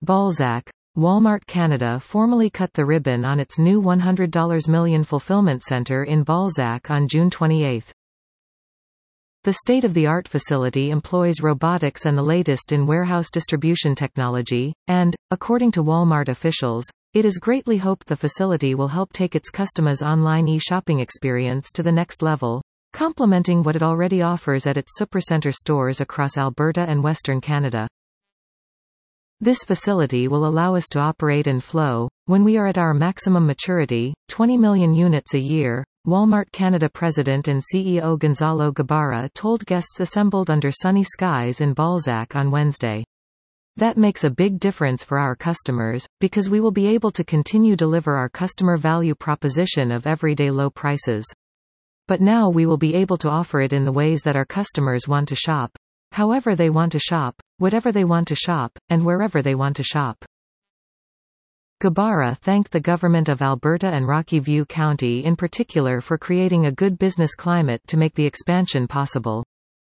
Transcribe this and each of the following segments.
Balzac. Walmart Canada formally cut the ribbon on its new $100 million fulfillment center in Balzac on June 28. The state-of-the-art facility employs robotics and the latest in warehouse distribution technology, and, according to Walmart officials, it is greatly hoped the facility will help take its customers' online e-shopping experience to the next level, complementing what it already offers at its supercenter stores across Alberta and Western Canada. This facility will allow us to operate and flow, when we are at our maximum maturity, 20 million units a year, Walmart Canada President and CEO Gonzalo Guevara told guests assembled under sunny skies in Balzac on Wednesday. That makes a big difference for our customers, because we will be able to continue deliver our customer value proposition of everyday low prices. But now we will be able to offer it in the ways that our customers want to shop. However they want to shop, whatever they want to shop, and wherever they want to shop. Guevara thanked the government of Alberta and Rocky View County in particular for creating a good business climate to make the expansion possible.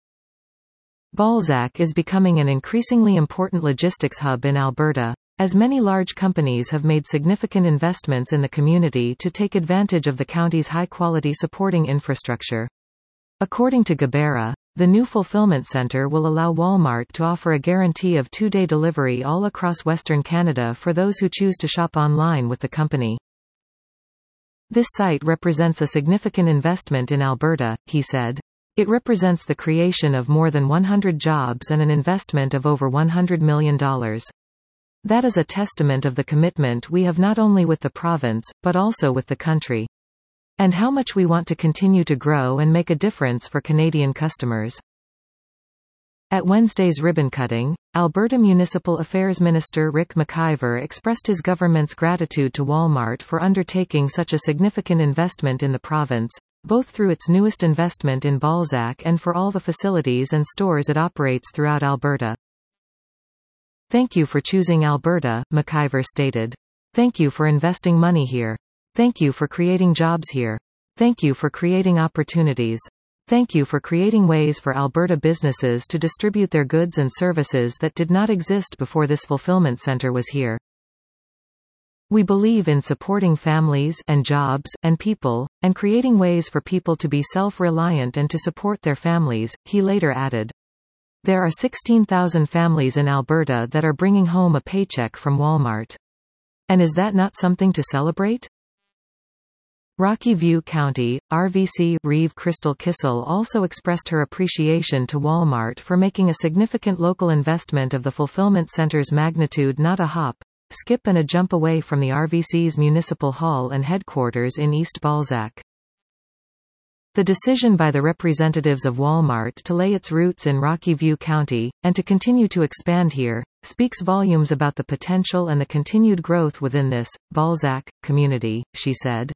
Balzac is becoming an increasingly important logistics hub in Alberta, as many large companies have made significant investments in the community to take advantage of the county's high-quality supporting infrastructure. According to Guevara, the new fulfillment center will allow Walmart to offer a guarantee of 2-day delivery all across Western Canada for those who choose to shop online with the company. This site represents a significant investment in Alberta, he said. It represents the creation of more than 100 jobs and an investment of over $100 million. That is a testament of the commitment we have not only with the province, but also with the country. And how much we want to continue to grow and make a difference for Canadian customers. At Wednesday's ribbon-cutting, Alberta Municipal Affairs Minister Rick McIver expressed his government's gratitude to Walmart for undertaking such a significant investment in the province, both through its newest investment in Balzac and for all the facilities and stores it operates throughout Alberta. Thank you for choosing Alberta, McIver stated. Thank you for investing money here. Thank you for creating jobs here. Thank you for creating opportunities. Thank you for creating ways for Alberta businesses to distribute their goods and services that did not exist before this fulfillment center was here. We believe in supporting families and jobs and people, and creating ways for people to be self-reliant and to support their families, he later added. There are 16,000 families in Alberta that are bringing home a paycheck from Walmart. And is that not something to celebrate? Rocky View County, RVC Reeve Crystal Kissel also expressed her appreciation to Walmart for making a significant local investment of the fulfillment center's magnitude, not a hop, skip and a jump away from the RVC's municipal hall and headquarters in East Balzac. The decision by the representatives of Walmart to lay its roots in Rocky View County, and to continue to expand here, speaks volumes about the potential and the continued growth within this, Balzac, community, she said.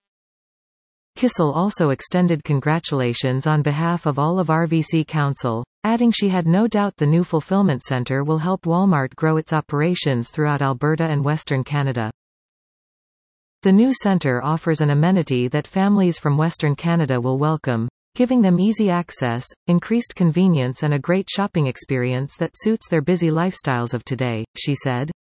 Kissel also extended congratulations on behalf of all of RVC Council, adding she had no doubt the new fulfillment center will help Walmart grow its operations throughout Alberta and Western Canada. The new center offers an amenity that families from Western Canada will welcome, giving them easy access, increased convenience and a great shopping experience that suits their busy lifestyles of today, she said.